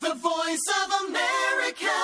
The Voice of America.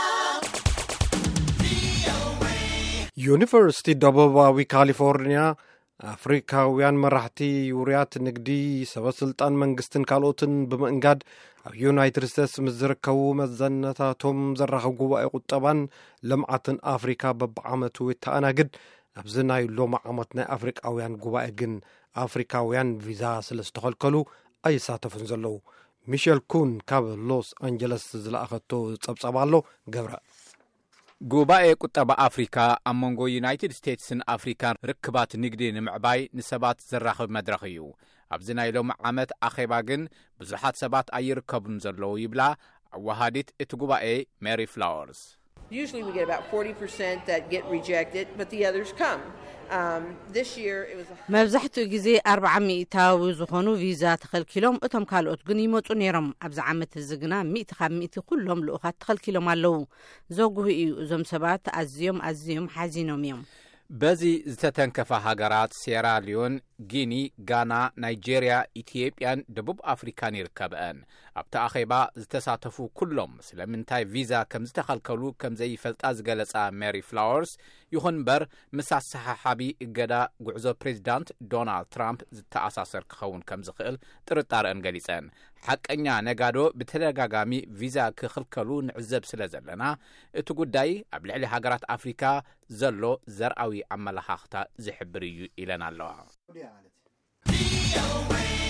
ዩኒቨርሲቲ ደቡባዊ ካሊፎርኒያ አፍሪካውያን መራሕቲ ዩርያት ንግዲ ሰበስልጣን መንግስትን ካልኦትን ብምእንጋድ ኣብ ዩናይትድ ስቴትስ ምዝርከቡ መዘነታቶም ዘራኸብ ጉባኤ ቁጠባን ልምዓትን አፍሪካ በብዓመቱ ይተኣናግድ። ኣብዚ ናይ ሎማ ዓመት ናይ አፍሪካውያን ጉባኤ ግን አፍሪካውያን ቪዛ ስለዝተኸልከሉ ኣይሳተፉን ዘለዉ። ሚሼል ኩን ካብ ሎስ አንጀለስ ዝለኣኸቶ ጸብጸባሎ ገብረ ጉባኤ ቁጠባ አፍሪካ ኣብ መንጎ ዩናይትድ ስቴትስን ኣፍሪካን ርክባት ንግዲ ንምዕባይ ንሰባት ዘራኽብ መድረኽ እዩ። ኣብዚ ናይ ሎሚ ዓመት ኣኼባ ግን ብዙሓት ሰባት ኣይርከቡን ዘለዉ ይብላ ኣዋሃዲት እቲ ጉባኤ ሜሪ ፍላወርስ። Usually we get about 40% that get rejected, but the others come. This year it was መብዛሕትኡ ግዜ 40% ዝኾኑ ቪዛ ተኸልኪሎም እቶም ካልኦት ግን ይመጹ ነይሮም። ኣብዚ ዓመት እዚ ግና 100% ኩሎም ልኡኻት ተኸልኪሎም ኣለዉ። ዘጉህ እዩ። እዞም ሰባት ኣዝዮም ሓዚኖም እዮም። በዚ ዝተተንከፋ ሃገራት ሴራሊዮን፣ ጊኒ፣ ጋና፣ ናይጄርያ፣ ኢትዮጵያን ደቡብ ኣፍሪካን ይርከብአን። ኣብቲ ኣኼባ ዝተሳተፉ ኩሎም ስለምንታይ ቪዛ ከም ዝተኸልከሉ ከም ዘይፈልጣ ዝገለጻ ሜሪ ፍላወርስ ይኹን እምበር ምስ ኣሰሓሓቢ እገዳ ጉዕዞ ፕሬዚዳንት ዶናልድ ትራምፕ ዝተኣሳሰር ክኸውን ከም ዝኽእል ጥርጣረአን ገሊጸን። ሓቀኛ ነጋዶ ብተደጋጋሚ ቪዛ ክኽልከሉ ንዕዘብ ስለ ዘለና እቲ ጉዳይ ኣብ ልዕሊ ሃገራት ኣፍሪካ ዘሎ ዘርኣዊ ኣመለኻኽታ ዝሕብር እዩ ኢለን ኣለዋ።